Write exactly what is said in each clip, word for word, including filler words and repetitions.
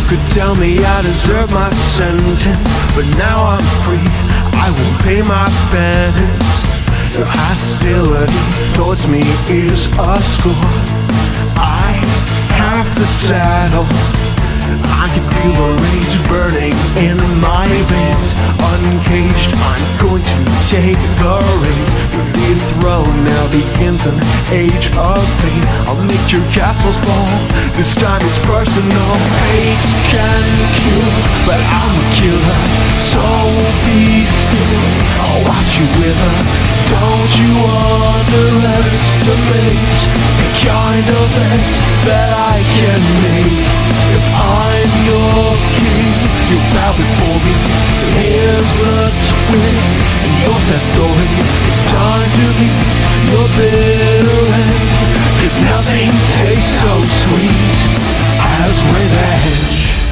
could tell me I deserve my sentence, but now I'm free, I will pay my penance. Your hostility towards me is a score. I have the saddle, I can feel the rage burning in my veins. Uncaged, I'm going to take the reins. Your dethrone now begins an age of pain. I'll make your castles fall, this time it's personal. Hate can kill, but I'm a killer, so be still, I'll watch you wither. Don't you underestimate the kind of mess that I can make. If I'm your king, you bow before me. So here's the twist in your sad story. It's time to meet your bitter end, 'cause nothing tastes so sweet as revenge.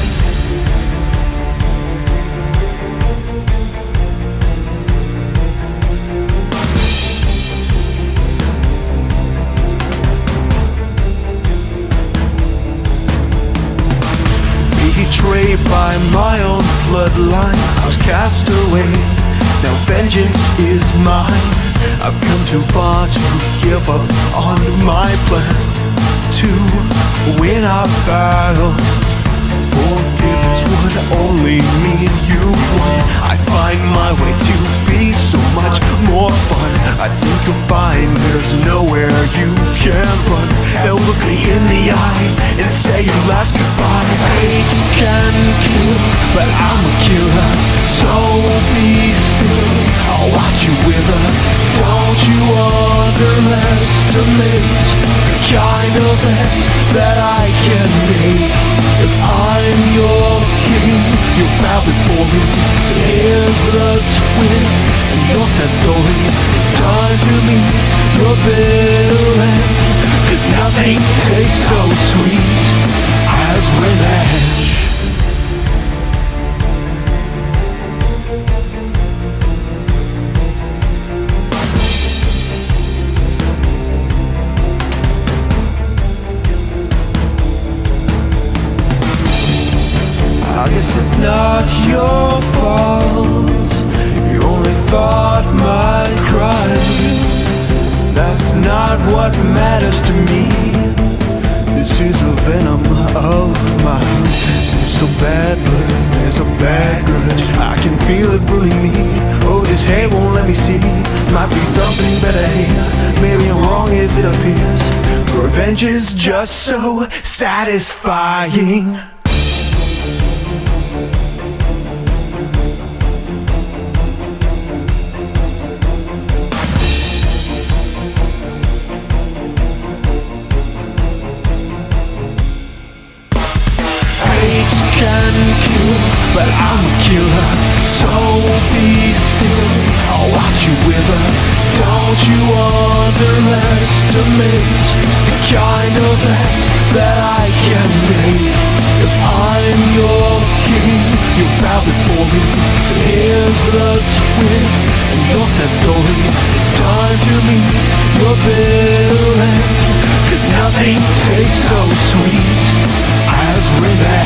Betrayed by my own bloodline, I was cast away, now vengeance is mine. I've come too far to give up on my plan, to win our battle. Forgiveness would only mean you won. I find my way to be so much more fun. I think you'll find there's nowhere you can run. Now look me in the eye and say your last goodbye. Hate can kill, but I'm a killer, so be still, I'll watch you wither. Don't you underestimate the kind of mess that I can make. If I'm your king, you bow before me. So here's the twist in your sad story. It's time to meet your bitter end, 'cause nothing tastes so sweet as revenge. I guess it's not your fault, you only thought my crime. That's not what matters to me. This is a venom of mine. There's still bad blood, there's a bad grudge, I can feel it ruling me. Oh, this hate won't let me see. Might be something better here, maybe I'm wrong as it appears. Revenge is just so satisfying. Can kill, but I'm a killer, so be still, I'll watch you wither. Don't you underestimate the kind of mess that I can make. If I'm your king, you bow before me. So here's the twist in your sad story. It's time to meet your bitter end, 'cause nothing tastes so sweet as revenge.